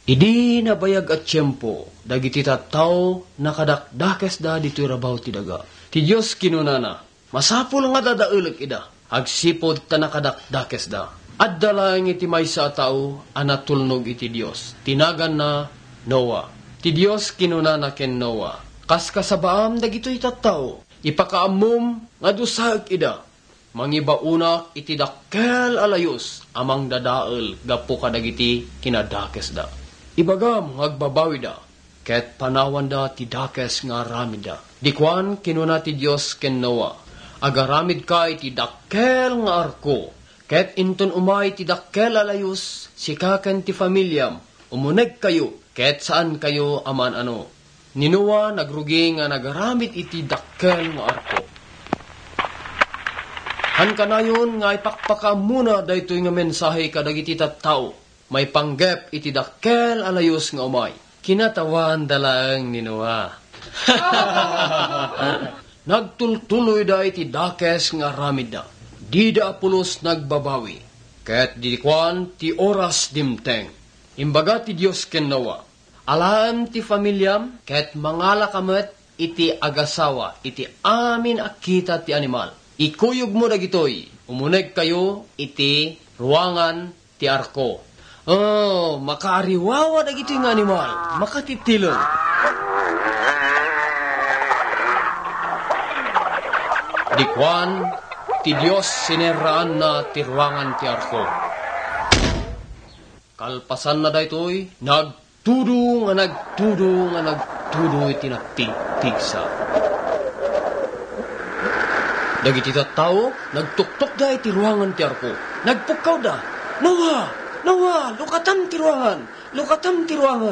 Idi nabayag at tiyempo, dagiti tattaw nakadakdakes da dito'y rabaw ti daga. Ti Diyos kinunana, masapul nga dadaulag ida, agsipod ta nakadakdakes da. At dalang iti maysa tao, anatulnog iti Diyos. Tinagan na Noah. Ti Diyos kinunana ken Noah, kas kasabaam dagito'y tattaw, ipakaamum nga dusag ida. Mangibaunak iti dakkel alayos, amang dadael gapo kadagiti kinadakes da. Ibagam ngagbabawi da, ket panawan da ti dakes nga aramid da. Dikwan kinuna ti Diyos ken Noah, agaramid ka iti dakkel nga arko, ket inton umay ti dakkel alayos, sikaken ti familyam, umuneg kayo, ket saan kayo aman ano. Ni Noah nagrugi nga nagaramid iti dakkel nga arko. Han kanayon nga ipakpaka muna daytoy nga mensahe kadagiti tattao. May panggep iti dakkel alayos nga umay. Kinatawan dalang ni Noah. Nagtultuloy da iti dakes nga ramid da. Di da apulos nagbabawi. Ket didikwan ti oras dimteng. Imbaga ti Diyos ken Noah. Alam ti familyam, ket mangala kamet iti agasawa, iti amin akita ti animal. Ikuyog mo dagitoy, umuneg kayo iti ruangan ti arko. Oh, makaariwawa dagito yung animal, makatitilong. Dikwan, ti Diyos sineraan na ti ruangan ti arko. Kalpasan na daytoy, nagtudo iti nagtigtigsa. Dagiti tattao, nagtuktok da iti ruangan ti arko. Nagpukaw da, Noah, lukatam ti ruangan. Lukatam.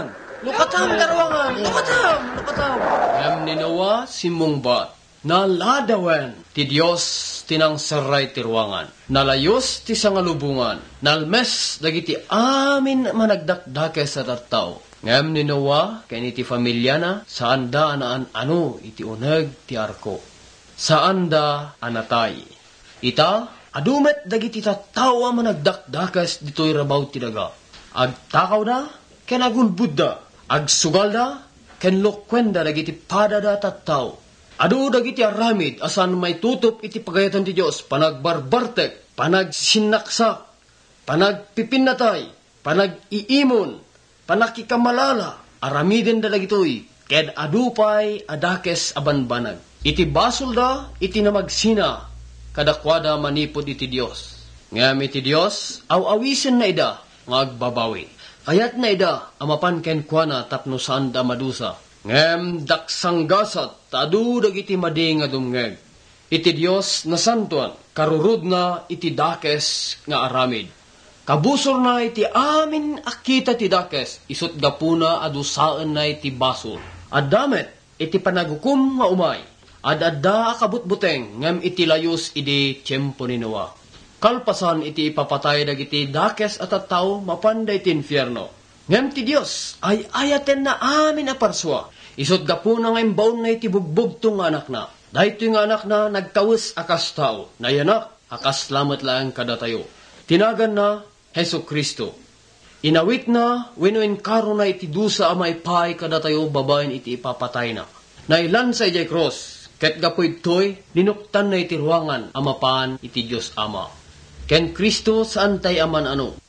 Ngem ni Noah simmungbat, naladawen ti Diyos tinangsaray ti ruangan. Nalayos ti sangalubungan. Nalmes dagiti amin managdakdake sa tattao. Ngem ni Noah, ken iti familya na, saan da anaan ano iti uneg ti arko. Saan da anatay. Ita, adumet dagiti tattao managdakdakas dito'y rabaw ti daga. Agtakaw da, ken agulbud da. Agsugal da, ken lokwenda dagiti padada tattao. Adu dagiti aramid, asan may tutup iti pagayatan ti Diyos, panagbarbartek, panagsinaksak, panagpipinatay, panag-iimon, panakikamalala, aramiden da dagito'y, ken adupay adakes abanbanag. Iti basol da, iti namagsina, kadakwada manipod iti Diyos. Ngam iti Diyos, awawisen na ida, ngagbabawi. Kayat na ida, amapan ken kuana tapno saan da madusa. Ngam daksanggasat, tadu dagiti madi nga dumngeg. Iti Diyos na santuan, karurud na iti dakes nga aramid. Kabusor na iti amin akita ti dakes, isot gapuna adusaan na iti basol. Adamet, iti panagukum nga umay. Adada kabutbuteng ngem iti layos idi tiyempo ni Noah. Kalpasan iti ipapatay dagiti dakes at tattao mapanday ti infierno. Ngem ti Dios ay ayaten na amin a parswa. Isot gapuna nga imbaon na iti bugbog tong anak na. Dahito yung anak na nagkawis akas tao. Nayanak akas lamat lang kadatayo. Tinagan na Hesu Kristo. Inawit na winuin karo na iti dusa amay pay kadatayo babaen iti ipapatay na. Nailan sa ijay cross. Ket gapoy toy, linuktan na iti ruangan, amapan iti Diyos Ama. Ken Kristo saan tay aman ano,